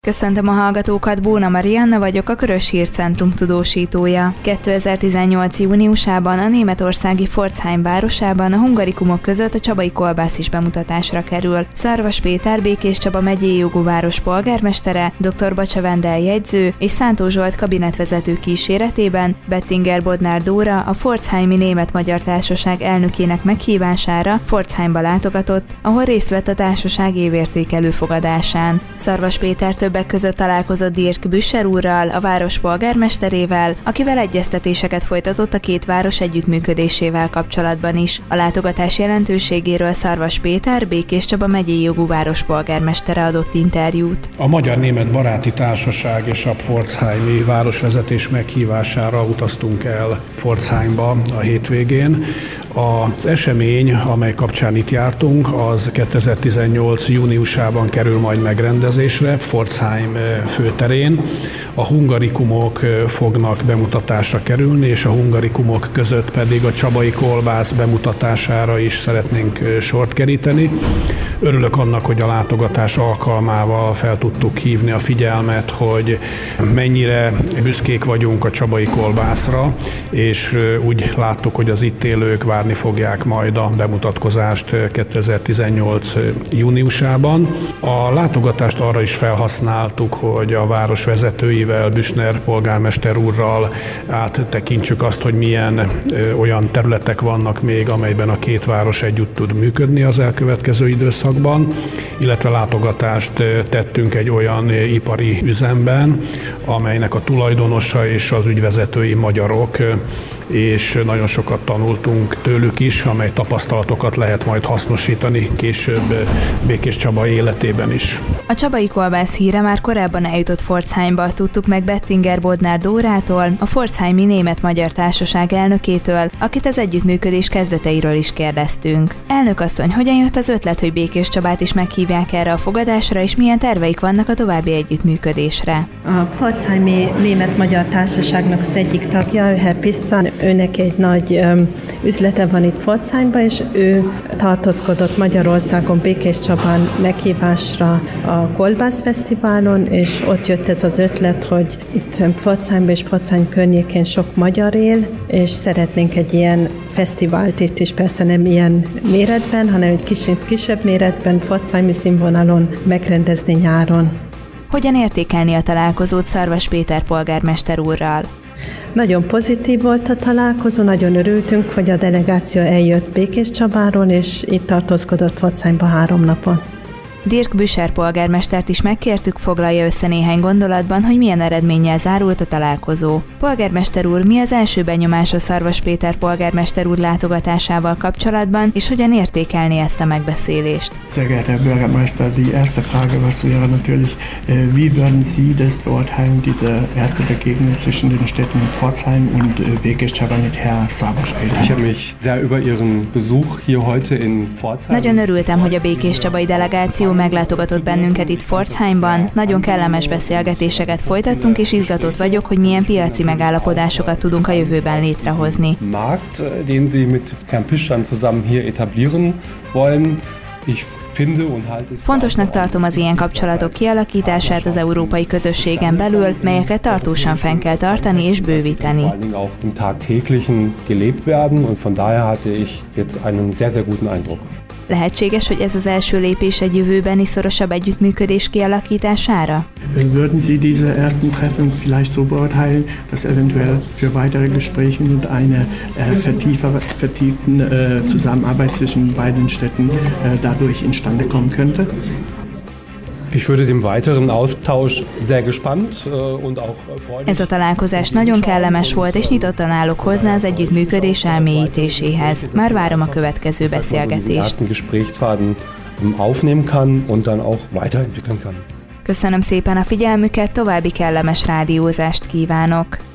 Köszöntöm a hallgatókat, Bóna Marianna vagyok, a Körös Hírcentrum tudósítója. 2018. júniusában a németországi Pforzheim városában a hungarikumok között a csabai kolbász is bemutatásra kerül. Szarvas Péter, Békés Csaba megyei jogú város polgármestere, dr. Bacsa Vendel jegyző és Szántó Zsolt kabinetvezető kíséretében Bettinger Bodnár Dóra, a Pforzheimi Német-Magyar Társaság elnökének meghívására Pforzheimba látogatott, ahol részt vett a társaság évértékelő fogadásán. Szarvas Péter többek között találkozott Dirk Büscher úrral, a város polgármesterével, akivel egyeztetéseket folytatott a két város együttműködésével kapcsolatban is. A látogatás jelentőségéről Szarvas Péter, Békés Csaba megyei jogú város polgármestere adott interjút. A Magyar-Német Baráti Társaság és a Pforzheimi városvezetés meghívására utaztunk el Pforzheimba a hétvégén. Az esemény, amely kapcsán itt jártunk, az 2018. júniusában kerül majd megrendezésre, Pforzheim főterén. A hungarikumok fognak bemutatásra kerülni, és a hungarikumok között pedig a csabai kolbász bemutatására is szeretnénk sort keríteni. Örülök annak, hogy a látogatás alkalmával fel tudtuk hívni a figyelmet, hogy mennyire büszkék vagyunk a csabai kolbászra, és úgy láttuk, hogy az itt élők várni fogják majd a bemutatkozást 2018. júniusában. A látogatást arra is felhasználtuk, hogy a város vezetőivel, Büchner polgármester úrral áttekintsük azt, hogy milyen olyan területek vannak még, amelyben a két város együtt tud működni az elkövetkező időszakban, illetve látogatást tettünk egy olyan ipari üzemben, amelynek a tulajdonosa és az ügyvezetői magyarok, és nagyon sokat tanultunk tőlük is, amely tapasztalatokat lehet majd hasznosítani később Békés Csaba életében is. A csabai kolbász híre már korábban eljutott Pforzheimba, tudtuk meg Bettinger Bodnár Dórától, a Pforzheimi Német-Magyar Társaság elnökétől, akit az együttműködés kezdeteiről is kérdeztünk. Elnök asszony, hogyan jött az ötlet, hogy Békés Csabát is meghívják erre a fogadásra, és milyen terveik vannak a további együttműködésre? A Pforzheimi Német-Magyar Társaságnak az egyik tagja, Herr Pisza, őnek egy nagy üzlete van itt Pforzheimban, és ő tartózkodott Magyarországon Békés Csabán meghívásra a Kolbászfesztiválon, és ott jött ez az ötlet, hogy itt Pforzheimban és Pforzheim környékén sok magyar él, és szeretnénk egy ilyen fesztivált itt is, persze nem ilyen méretben, hanem egy kicsit kisebb méretben, pforzheimi színvonalon megrendezni nyáron. Hogyan értékelni a találkozót Szarvas Péter polgármester úrral? Nagyon pozitív volt a találkozó, nagyon örültünk, hogy a delegáció eljött Békés Csabáról, és itt tartózkodott Pforzheimba 3 napon. Dirk Büscher polgármestert is megkértük, foglalja össze néhány gondolatban, hogy milyen eredménnyel zárult a találkozó. Polgármester úr, mi az első benyomás a Szarvas Péter polgármester úr látogatásával kapcsolatban, és hogyan értékelni ezt a megbeszélést? Sehr geehrter Herr Bürgermeister, die erste Frage, was wäre natürlich, wie würden Sie das beurteilen, diese erste Begegnung zwischen den Städten Pforzheim und Békés Csaba mit Herr Szarvas Péter? Ich habe mich sehr über Ihren Besuch hier heute in Pforzheim. Nagyon örültem, hogy a békés csabai delegáció meglátogatott bennünket itt Pforzheimban. Nagyon kellemes beszélgetéseket folytattunk, és izgatott vagyok, hogy milyen piaci megállapodásokat tudunk a jövőben létrehozni. Markt, den Sie mit Herrn Pischer zusammen hier etablieren wollen. Ich finde und halte es. Fontosnak tartom az ilyen kapcsolatok kialakítását az európai közösségen belül, melyeket tartósan fenn kell tartani és bővíteni. Vor allen Dingen auch im Tagtäglichen gelebt werden, und von daher hatte ich jetzt einen sehr, sehr guten Eindruck. Lehetséges, hogy ez az első lépés egy jövőbeni szorosabb együttműködés kialakítására? Würden Sie diese ersten Treffen vielleicht so beurteilen, dass eventuell für weitere Gespräche und eine vertieften Zusammenarbeit zwischen beiden Städten dadurch instande kommen könnte? Ich würde dem weiteren Austausch sehr gespannt und auch freudig. Ez a találkozás nagyon kellemes volt, és nyitottan állok hozzá az együttműködés elmélyítéséhez. Már várom a következő beszélgetést. Ersten Gesprächsfaden aufnehmen kann und dann auch weiterentwickeln kann. Köszönöm szépen a figyelmüket, további kellemes rádiózást kívánok!